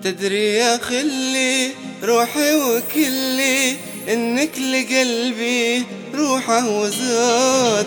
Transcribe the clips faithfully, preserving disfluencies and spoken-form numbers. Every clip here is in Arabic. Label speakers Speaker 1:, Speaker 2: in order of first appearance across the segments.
Speaker 1: تدري يا خلي روحي وكلي انك لقلبي روحه وزاد.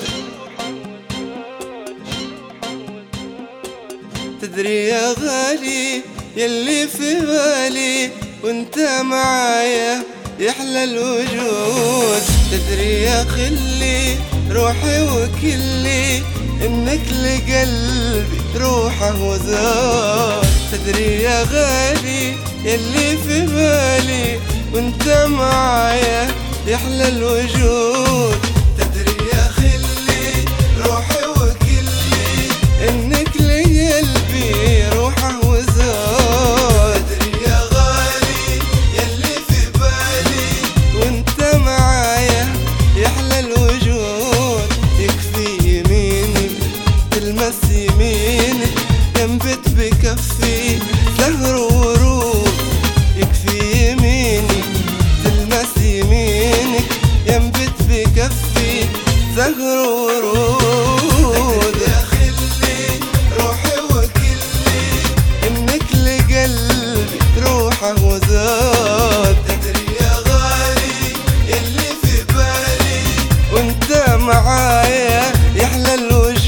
Speaker 1: تدري يا غالي يلي في بالي وانت معايا يحلى الوجود. تدري يا خلي روحي وكلي انك لقلبي روحه وزاد. تدري يا غالي يلي في بالي وانت معايا يحلى الوجود. تدري يا خلي روحي وكلي انك لقلبي روحه وزاد. تدري يا غالي يلي في بالي وانت معايا يحلى الوجود. يكفي يميني تلمس يمينك ينبت بكفي زهر ورود. يكفي يميني تلمس يمينك ينبت بكفي زهر ورود. يا خلي روحي وكلي انك لقلبي روحه وزاد. تدري يا غالي اللي في بالي وانت معايا يحلى الوجود.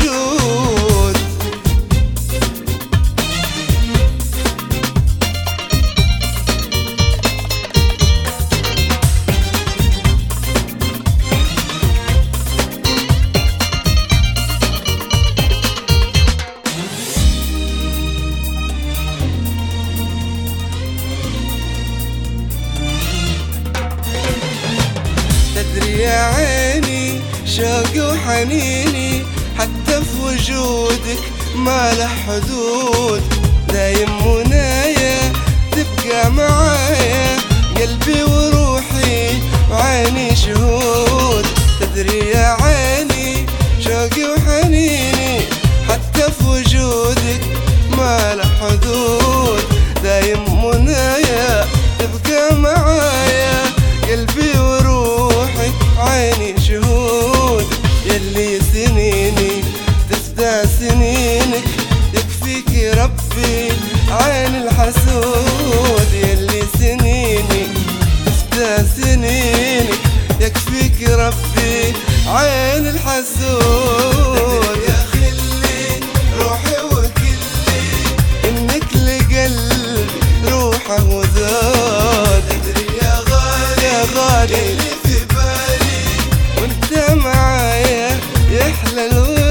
Speaker 1: تدري يا عيني شوقي وحنيني حتى في وجودك ما له حدود. دايم منايا تبقى معايا قلبي وروحي وعيني شهود. تدري يا عيني شوقي وحنيني حتى في وجودك ما له حدود. دايم منايا تبقى معايا قلبي وروحي عيني شهود. يلي سنيني تفدى سنينك يكفيك ربي عين الحسود. يلي سنيني تفدى سنينك يكفيك ربي عين الحسود. يا خلي روحي وكلي انك لقلبي روحه وزاد. تدري يا غالي يا غالي اللي في بالي وانت معايا يحلى الوجود.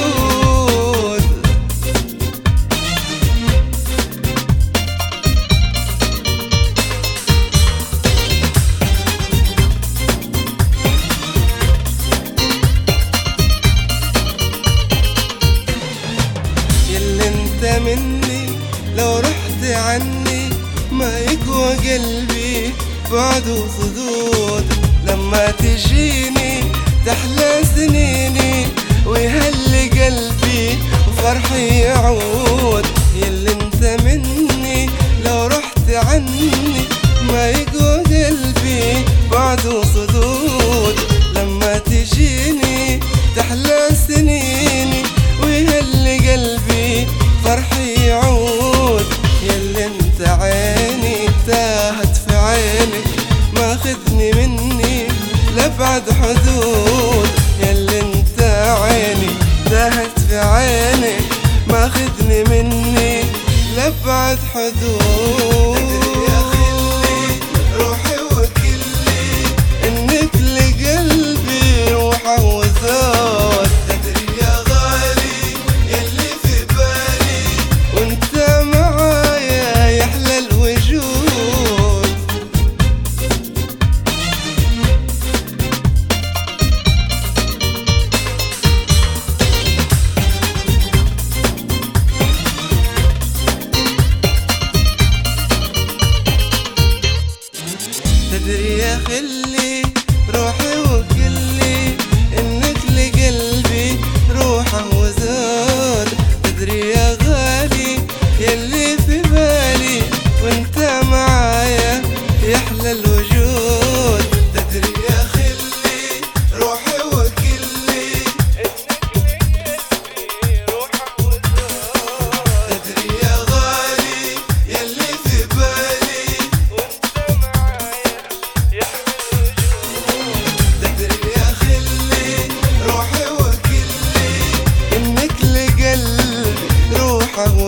Speaker 1: يلي انت مني لو رحت عني ما يقوى قلبي بعد وصدود. لما تجيني تحلى سنيني ويهلي قلبي وفرحي يعود. يلي انت مني لو رحت عني ما يقوى قلبي بعد وصدود. لما تجيني تحلى سنيني ويهلي قلبي فرحي يعود. يلي انت عيني تاهت في عينك ماخذني مني لبعد حدود. يلي انت عيني تاهت في عينك ماخذني مني لبعد حدود. تدري يا خلي روحي وكلي انك لقلبي روحه وزاد. تدري يا غالي يلي في بالي وانت معايا يحلى الوجود. تدري يا خلي روحي وكلي انك لقلبي روحه وزاد. تدري يا غالي يلي في بالي وانت معايا يحلى الوجود. تدري يا خلي روحي وكلي انك لقلبي روحه وزاد. تدري يا غالي يلي في بالي روحه